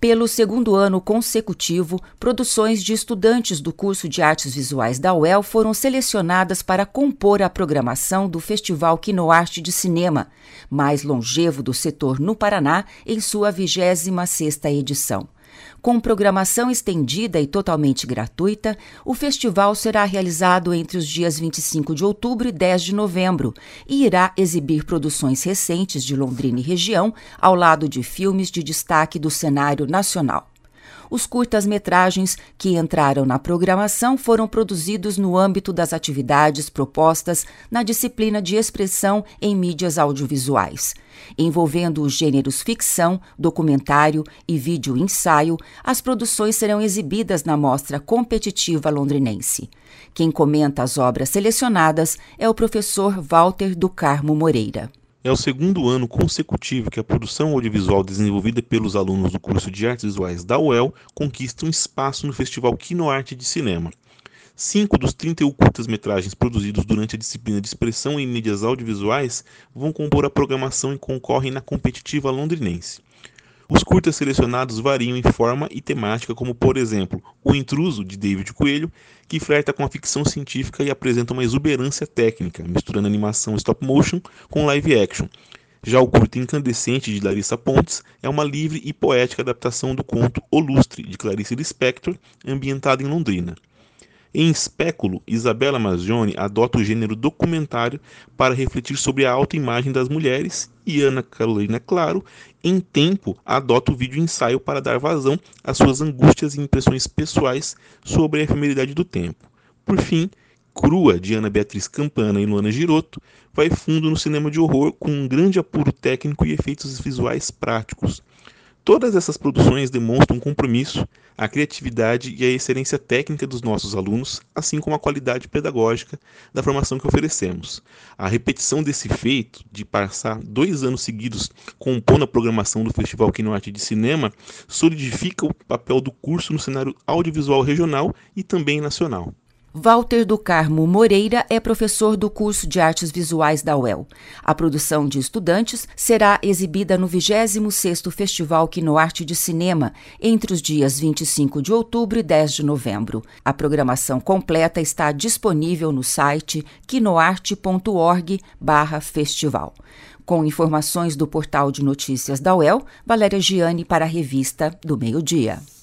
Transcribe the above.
Pelo segundo ano consecutivo, produções de estudantes do curso de Artes Visuais da UEL foram selecionadas para compor a programação do Festival Kinoarte de Cinema, mais longevo do setor no Paraná, em sua 26ª edição. Com programação estendida e totalmente gratuita, o festival será realizado entre os dias 25 de outubro e 10 de novembro e irá exibir produções recentes de Londrina e região, ao lado de filmes de destaque do cenário nacional. Os curtas-metragens que entraram na programação foram produzidos no âmbito das atividades propostas na disciplina de expressão em mídias audiovisuais. Envolvendo os gêneros ficção, documentário e vídeo-ensaio, as produções serão exibidas na Mostra Competitiva Londrinense. Quem comenta as obras selecionadas é o professor Walter do Carmo Moreira. É o segundo ano consecutivo que a produção audiovisual desenvolvida pelos alunos do curso de Artes Visuais da UEL conquista um espaço no Festival Kinoarte de Cinema. 5 dos 31 curtas-metragens produzidos durante a disciplina de expressão em mídias audiovisuais vão compor a programação e concorrem na competitiva londrinense. Os curtas selecionados variam em forma e temática, como, por exemplo, O Intruso, de David Coelho, que flerta com a ficção científica e apresenta uma exuberância técnica, misturando animação stop-motion com live-action. Já o curta Incandescente, de Larissa Pontes, é uma livre e poética adaptação do conto O Lustre, de Clarice Lispector, ambientada em Londrina. Em Espéculo, Isabela Mazzioni adota o gênero documentário para refletir sobre a autoimagem das mulheres e Ana Carolina Claro, em Tempo, adota o vídeo-ensaio para dar vazão às suas angústias e impressões pessoais sobre a efemeridade do tempo. Por fim, Crua, de Ana Beatriz Campana e Luana Girotto, vai fundo no cinema de horror com um grande apuro técnico e efeitos visuais práticos. Todas essas produções demonstram um compromisso, a criatividade e a excelência técnica dos nossos alunos, assim como a qualidade pedagógica da formação que oferecemos. A repetição desse feito, de passar 2 anos seguidos compondo a programação do Festival Kinoarte de Cinema, solidifica o papel do curso no cenário audiovisual regional e também nacional. Walter do Carmo Moreira é professor do curso de Artes Visuais da UEL. A produção de estudantes será exibida no 26º Festival Kinoarte de Cinema, entre os dias 25 de outubro e 10 de novembro. A programação completa está disponível no site kinoarte.org/festival. Com informações do portal de notícias da UEL, Valéria Giani para a Revista do Meio-Dia.